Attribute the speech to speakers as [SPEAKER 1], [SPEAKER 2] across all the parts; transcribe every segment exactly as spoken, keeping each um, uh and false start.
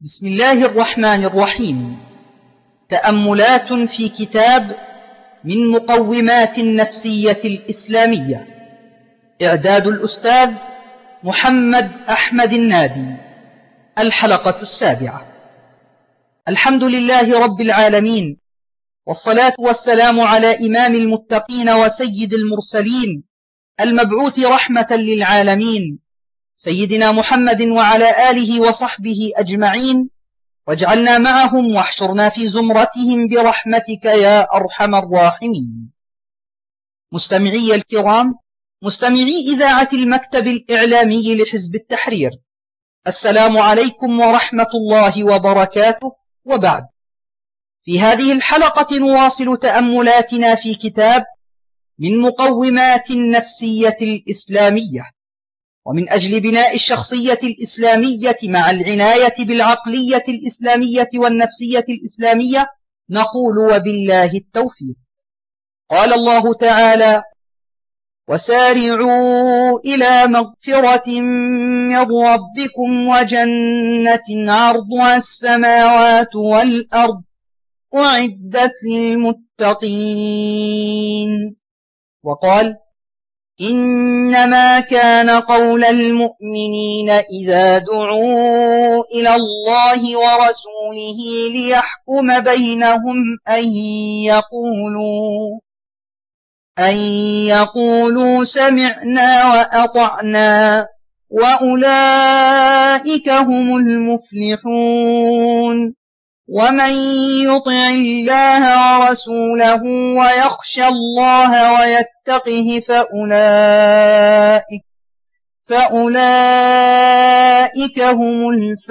[SPEAKER 1] بسم الله الرحمن الرحيم. تأملات في كتاب من مقومات النفسية الإسلامية، إعداد الأستاذ محمد أحمد النادي. الحلقة السابعة. الحمد لله رب العالمين، والصلاة والسلام على إمام المتقين وسيد المرسلين المبعوث رحمة للعالمين، سيدنا محمد وعلى آله وصحبه أجمعين، واجعلنا معهم واحشرنا في زمرتهم برحمتك يا أرحم الراحمين. مستمعي الكرام، مستمعي إذاعة المكتب الإعلامي لحزب التحرير، السلام عليكم ورحمة الله وبركاته. وبعد، في هذه الحلقة نواصل تأملاتنا في كتاب من مقومات النفسية الإسلامية، ومن أجل بناء الشخصية الإسلامية مع العناية بالعقلية الإسلامية والنفسية الإسلامية نقول وبالله التوفيق. قال الله تعالى: وسارعوا إلى مغفرة من ربكم وجنة عرضها السماوات والأرض أعدت للمتقين. وقال: إنما كان قول المؤمنين إذا دعوا إلى الله ورسوله ليحكم بينهم أن يقولوا أن يقولوا سمعنا وأطعنا وأولئك هم المفلحون. ومن يطع الله ورسوله ويخشى الله ويتقه فأولئك, فأولئك هم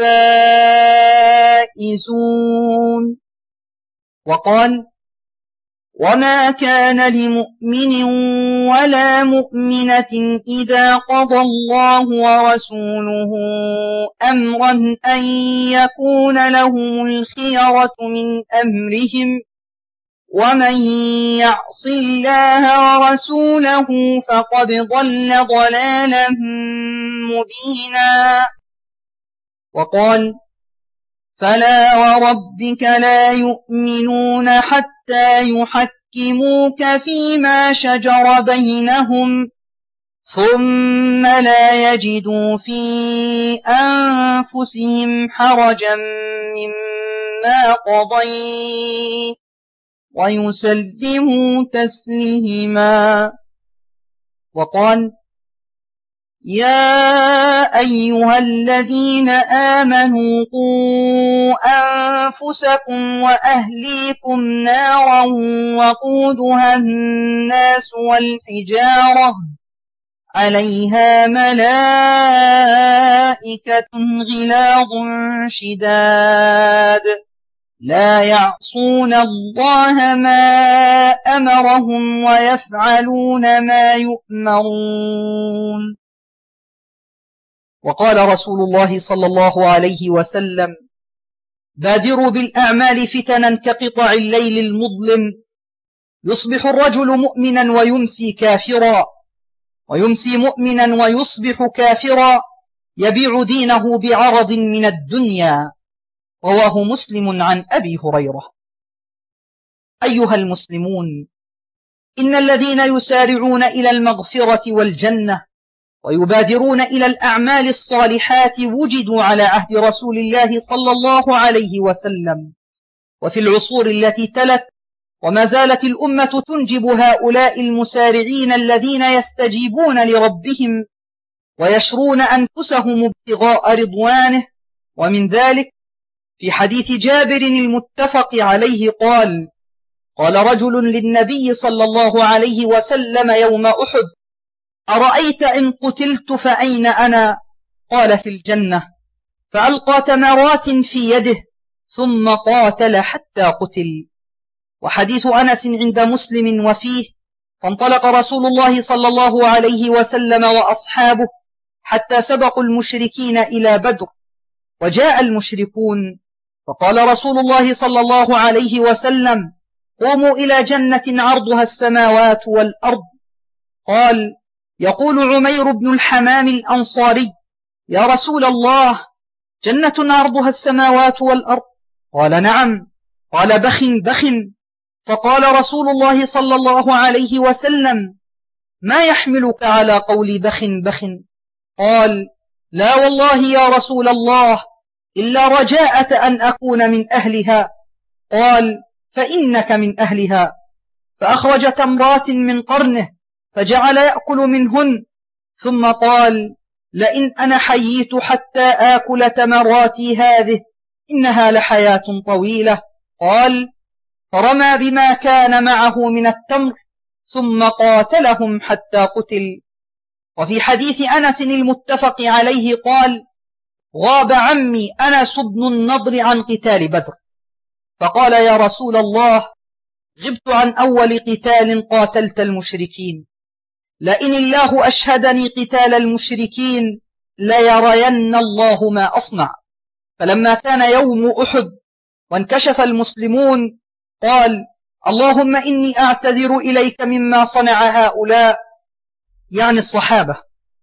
[SPEAKER 1] الفائزون. وقال: وما كان لمؤمن ولا مؤمنة إذا قضى الله ورسوله أمرا أن يكون لهم الخيرة من أمرهم، ومن يعص الله ورسوله فقد ضل ضلالا مبينا. وقال: فلا وربك لا يؤمنون حتى يحكموك فيما شجر بينهم ثم لا يجدوا في أنفسهم حرجا مما قضيت ويسلموا تسليما. وقال: يا أيها الذين آمنوا قوا أنفسكم وأهليكم نارا وقودها الناس والحجارة عليها ملائكة غلاظ شداد لا يعصون الله ما أمرهم ويفعلون ما يؤمرون. وقال رسول الله صلى الله عليه وسلم: بادروا بالأعمال فتنا كقطع الليل المظلم، يصبح الرجل مؤمنا ويمسي كافرا، ويمسي مؤمنا ويصبح كافرا، يبيع دينه بعرض من الدنيا. رواه مسلم عن أبي هريرة. أيها المسلمون، إن الذين يسارعون إلى المغفرة والجنة ويبادرون إلى الأعمال الصالحات وجدوا على عهد رسول الله صلى الله عليه وسلم وفي العصور التي تلت، وما زالت الأمة تنجب هؤلاء المسارعين الذين يستجيبون لربهم ويشرون أنفسهم ابتغاء رضوانه. ومن ذلك في حديث جابر المتفق عليه قال: قال رجل للنبي صلى الله عليه وسلم يوم أحد: أرأيت إن قتلت فأين أنا؟ قال: في الجنة. فألقى تمرات في يده ثم قاتل حتى قتل. وحديث أنس عند مسلم وفيه: فانطلق رسول الله صلى الله عليه وسلم وأصحابه حتى سبقوا المشركين إلى بدر، وجاء المشركون فقال رسول الله صلى الله عليه وسلم: قوموا إلى جنة عرضها السماوات والأرض. قال: يقول عمير بن الحمام الأنصاري: يا رسول الله، جنة عرضها السماوات والأرض؟ قال نعم. قال بخ بخ. فقال رسول الله صلى الله عليه وسلم ما يحملك على قول بخ بخ؟ قال لا والله يا رسول الله إلا رجاءة أن أكون من أهلها. قال فإنك من أهلها. فأخرج تمرات من قرنه فجعل يأكل منهن، ثم قال لئن أنا حييت حتى آكل تمراتي هذه إنها لحياة طويلة. قال فرمى بما كان معه من التمر ثم قاتلهم حتى قتل. وفي حديث أنس المتفق عليه قال غاب عمي أنس بن النضر عن قتال بدر، فقال يا رسول الله غبت عن أول قتال قاتلت المشركين، لئن الله أشهدني قتال المشركين ليرين الله ما أصنع. فلما كان يوم أحد وانكشف المسلمون قال اللهم إني أعتذر إليك مما صنع هؤلاء، يعني الصحابة،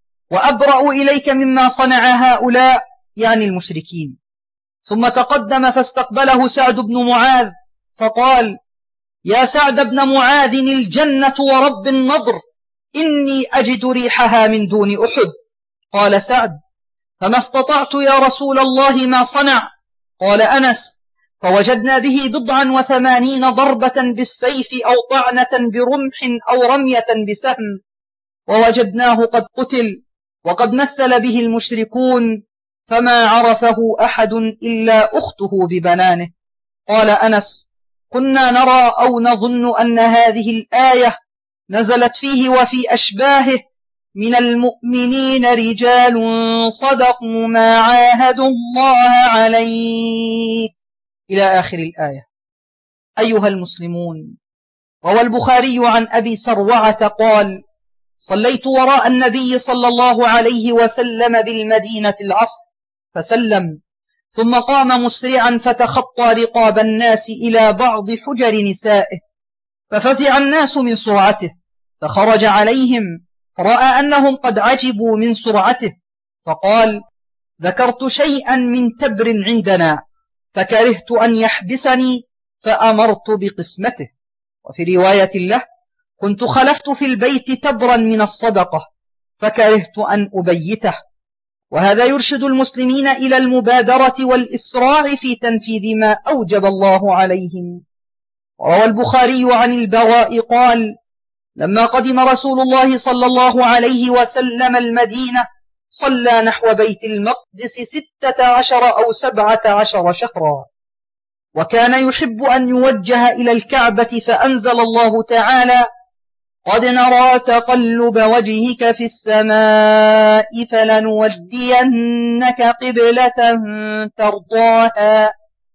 [SPEAKER 1] وأبرأ إليك مما صنع هؤلاء، يعني المشركين. ثم تقدم فاستقبله سعد بن معاذ فقال يا سعد بن معاذ الجنة ورب النضر إني أجد ريحها من دون أحد. قال سعد فما استطعت يا رسول الله ما صنع. قال أنس فوجدنا به بضعا وثمانين ضربة بالسيف أو طعنة برمح أو رمية بسهم، ووجدناه قد قتل وقد مثل به المشركون فما عرفه أحد إلا أخته ببنانه. قال أنس كنا نرى أو نظن أن هذه الآية نزلت فيه وفي أشباهه من المؤمنين رجال صدقوا ما عاهدوا الله عليه إلى آخر الآية. أيها المسلمون، روى البخاري عن أبي سروعة قال صليت وراء النبي صلى الله عليه وسلم بالمدينة العصر فسلم، ثم قام مسرعا فتخطى رقاب الناس إلى بعض حجر نسائه، ففزع الناس من سرعته، فخرج عليهم فرأى أنهم قد عجبوا من سرعته، فقال ذكرت شيئا من تبر عندنا فكرهت أن يحبسني فأمرت بقسمته. وفي رواية له كنت خلفت في البيت تبرا من الصدقة فكرهت أن أبيته. وهذا يرشد المسلمين إلى المبادرة والإسراع في تنفيذ ما أوجب الله عليهم. وروى البخاري عن البراء قال لما قدم رسول الله صلى الله عليه وسلم المدينة صلى نحو بيت المقدس ستة عشر أو سبعة عشر شهرا، وكان يحب أن يوجه إلى الكعبة فأنزل الله تعالى قد نرى تقلب وجهك في السماء فلنولينك قبلة ترضاها،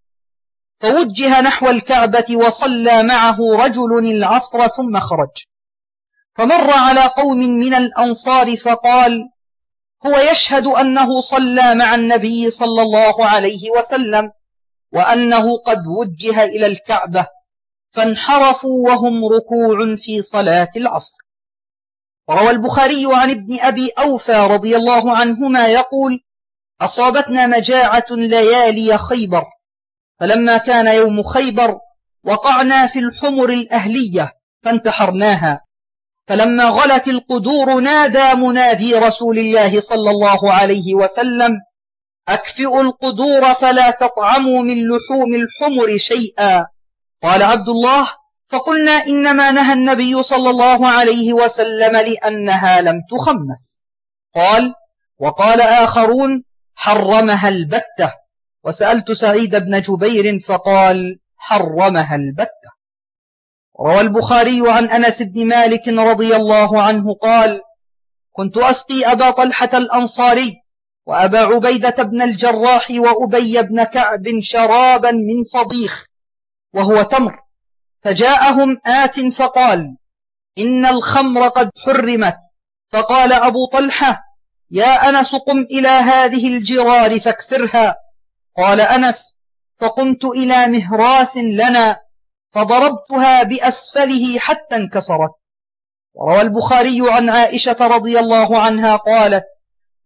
[SPEAKER 1] فوجه نحو الكعبة وصلى معه رجل العصر ثم خرج، فمر على قوم من الأنصار فقال هو يشهد أنه صلى مع النبي صلى الله عليه وسلم وأنه قد وجه إلى الكعبة، فانحرفوا وهم ركوع في صلاة العصر. وروى البخاري عن ابن أبي أوفى رضي الله عنهما يقول أصابتنا مجاعة ليالي خيبر، فلما كان يوم خيبر وقعنا في الحمر الأهلية فانتحرناها، فلما غلت القدور نادى منادي رسول الله صلى الله عليه وسلم أكفئوا القدور فلا تطعموا من لحوم الحمر شيئا. قال عبد الله فقلنا إنما نهى النبي صلى الله عليه وسلم لأنها لم تخمس. قال وقال آخرون حرمها البتة، وسألت سعيد بن جبير فقال حرمها البتة. روى البخاري عن أنس بن مالك رضي الله عنه قال كنت أسقي أبا طلحة الأنصاري وأبا عبيدة بن الجراح وأبي بن كعب شرابا من فضيخ وهو تمر، فجاءهم آت فقال إن الخمر قد حرمت، فقال أبو طلحة يا أنس قم إلى هذه الجرار فاكسرها. قال أنس فقمت إلى مهراس لنا فضربتها بأسفله حتى انكسرت. وروى البخاري عن عائشة رضي الله عنها قالت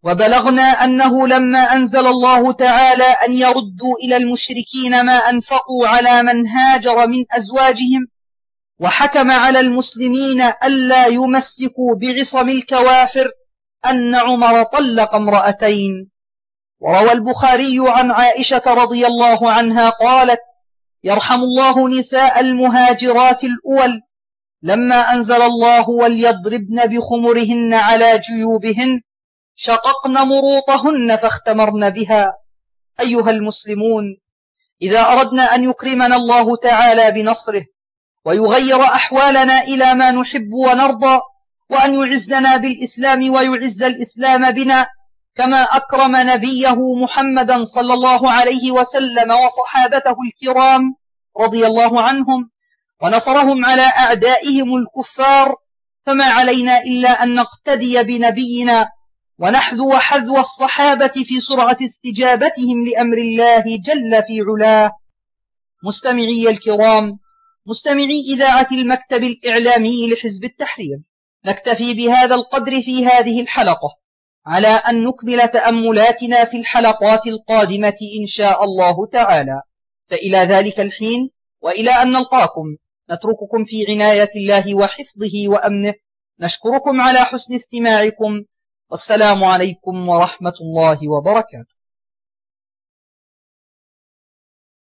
[SPEAKER 1] وبلغنا أنه لما أنزل الله تعالى أن يردوا إلى المشركين ما أنفقوا على من هاجر من أزواجهم، وحكم على المسلمين ألا يمسكوا بعصم الكوافر، أن عمر طلق امرأتين. وروى البخاري عن عائشة رضي الله عنها قالت: يرحم الله نساء المهاجرات الأول لما أنزل الله وليضربن بخمرهن على جيوبهن شققن مروطهن فاختمرن بها. أيها المسلمون، إذا أردنا أن يكرمنا الله تعالى بنصره ويغير أحوالنا إلى ما نحب ونرضى، وأن يعزنا بالإسلام ويعز الإسلام بنا كما أكرم نبيه محمدا صلى الله عليه وسلم وصحابته الكرام رضي الله عنهم ونصرهم على أعدائهم الكفار، فما علينا إلا أن نقتدي بنبينا ونحذو حذو الصحابة في سرعة استجابتهم لأمر الله جل في علاه. مستمعي الكرام، مستمعي إذاعة المكتب الإعلامي لحزب التحرير، نكتفي بهذا القدر في هذه الحلقة، على أن نكمل تأملاتنا في الحلقات القادمة إن شاء الله تعالى. فإلى ذلك الحين وإلى أن نلقاكم نترككم في عناية الله وحفظه وأمنه. نشكركم على حسن استماعكم، والسلام عليكم ورحمة الله وبركاته.